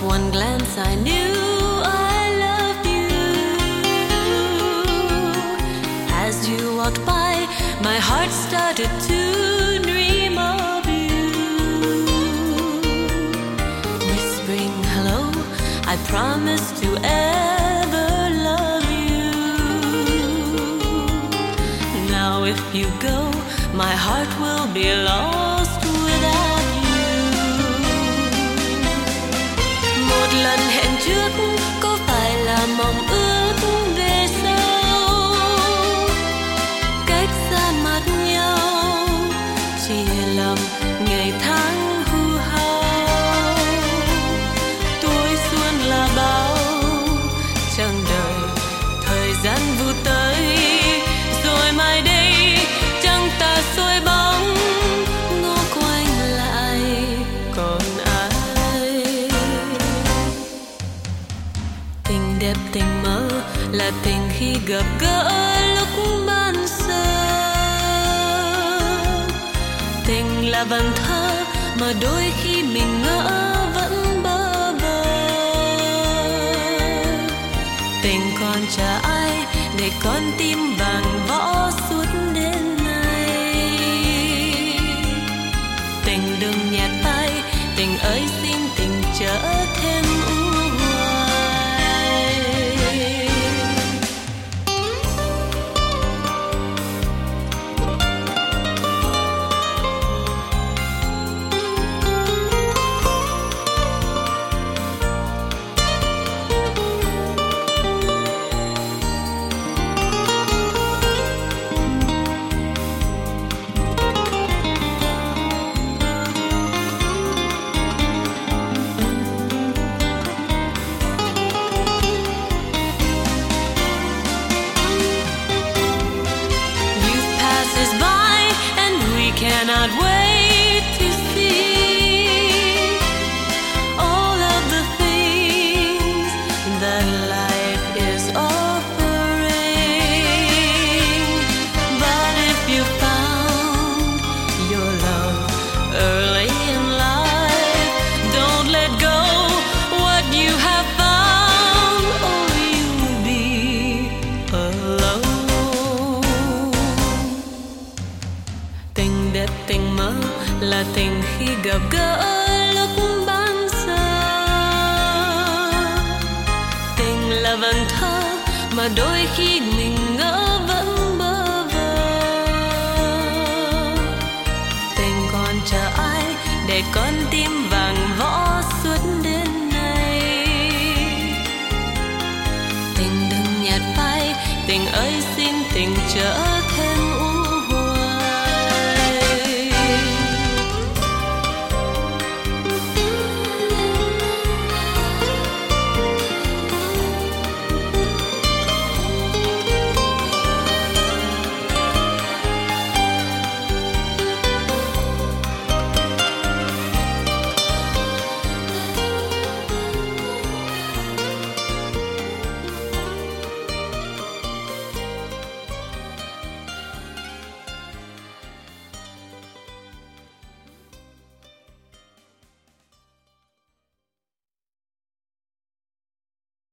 one glance I knew I loved you. As you walked by, my heart started to dream of you. Whispering hello, I promise to ever love you. Now if you go, my heart will be lost without you. Một lần hẹn trước có phải là mong ước về sau? Cách xa mặt nhau chia lầm ngày tháng hư hao. Tuổi xuân là bao chẳng đợi thời gian vụt tới, rồi mai đây trăng ta soi bóng ngó quanh lại còn ai. Tình đẹp tình mơ là tình khi gặp gỡ lúc ban sơ. Tình là vần thơ mà đôi khi mình ngỡ vẫn bơ vơ. Tình còn chờ ai để con tim vàng võ suốt đến nay. Tình đừng nhạt phai, tình ơi xin tình chớ thêm u hoài. Cannot wait to see all of the things that life is offering. But if you found your love early in life, don't let go what you have found, or you'll be alone. Tình đẹp tình mơ là tình khi gặp gỡ lúc ban sơ. Tình là vần thơ mà đôi khi mình ngỡ vẫn bơ vơ. Tình còn chờ ai để con tim vàng võ suốt đến nay. Tình đừng nhạt phai, tình ơi xin tình chớ